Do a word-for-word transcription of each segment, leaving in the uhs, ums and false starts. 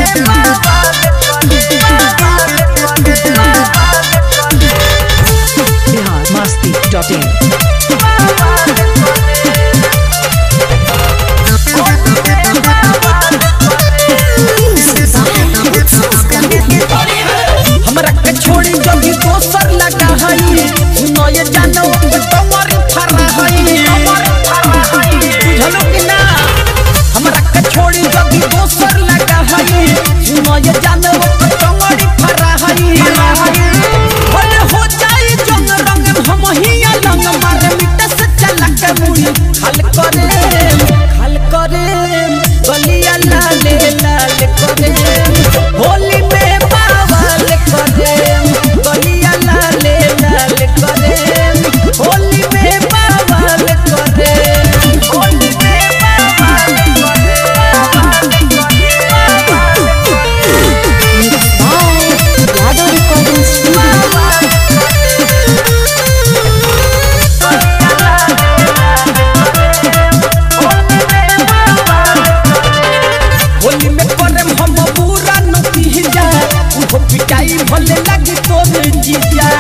Bihar Masti dot in. हमरा के छोड़ी जब भी दोसर लगा हई सुनो ये जानो तुम्हारी फरा हई बुझलो कि ना। हमरा के छोड़ी जब भी दोसर लगा हई सुनो ये जानो तुम्हारी फरा हई भले हो जाए जंग रंग हम ही अलग मारे मिट से चला के मुड़ी खाल करे खाल करे बलिया लाले लाल करे होली में बावल करे बलिया लाले लाल करे होली में बावल करे होली में होली में करे हम पूरा नती जा उहो पिटाई भले लगी तोर जीजा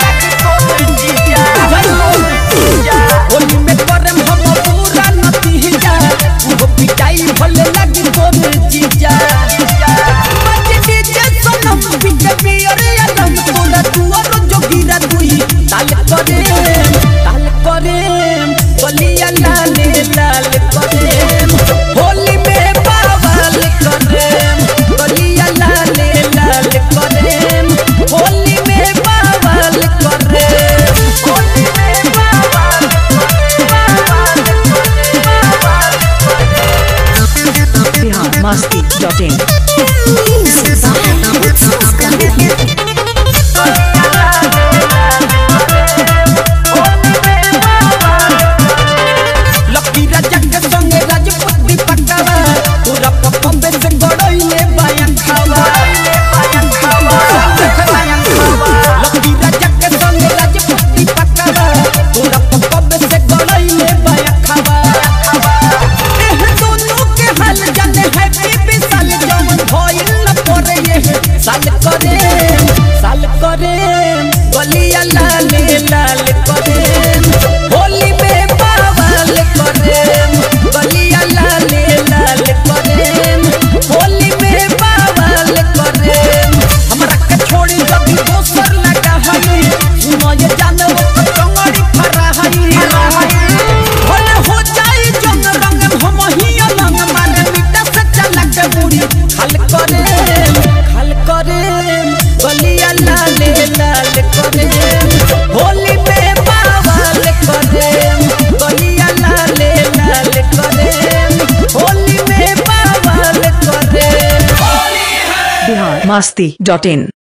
होली में करे हम पूरा नती जा उहो पिटाई भले लगी तोर जीजा बजे डीजे सनम पिटे पियर या रंग तोरा तुअर जोगिरा दुई ताल करे ताल करे बलिया लाले लाल करे होली में बावल करे बलिया लाले लाल करे होली में बावल करे होली में बावल बिहार मस्ती डॉट इन। लकी राजा के संगे राजपूती पकावा पूरा पपंबे से गड़ोइले बायन खावा लकी राजा के संगे राजपूती पकावा पूरा पपंबे से गड़ोइले बायन खावा एह दोनों के हाल जाने है बीबी साल जवन भइल न पड़े ये साल करे साल करे बलिया लाले लाल करे होली में बावल करे बलिया लाले लाल करे होली में बावल करे हमरा के छोड़ी जब भी दोसर लगा हई सुनो ये जानो टंगड़ी फरा हई भले हो जाए जंग रंग हम ही अलग मारे मिटा से चला के मुड़ी खाल करे खाल करे बलिया लाले लाल करे होली में बावल करे बलिया लाले लाल करे होली में बावल करे बिहार मस्ती डॉट इन।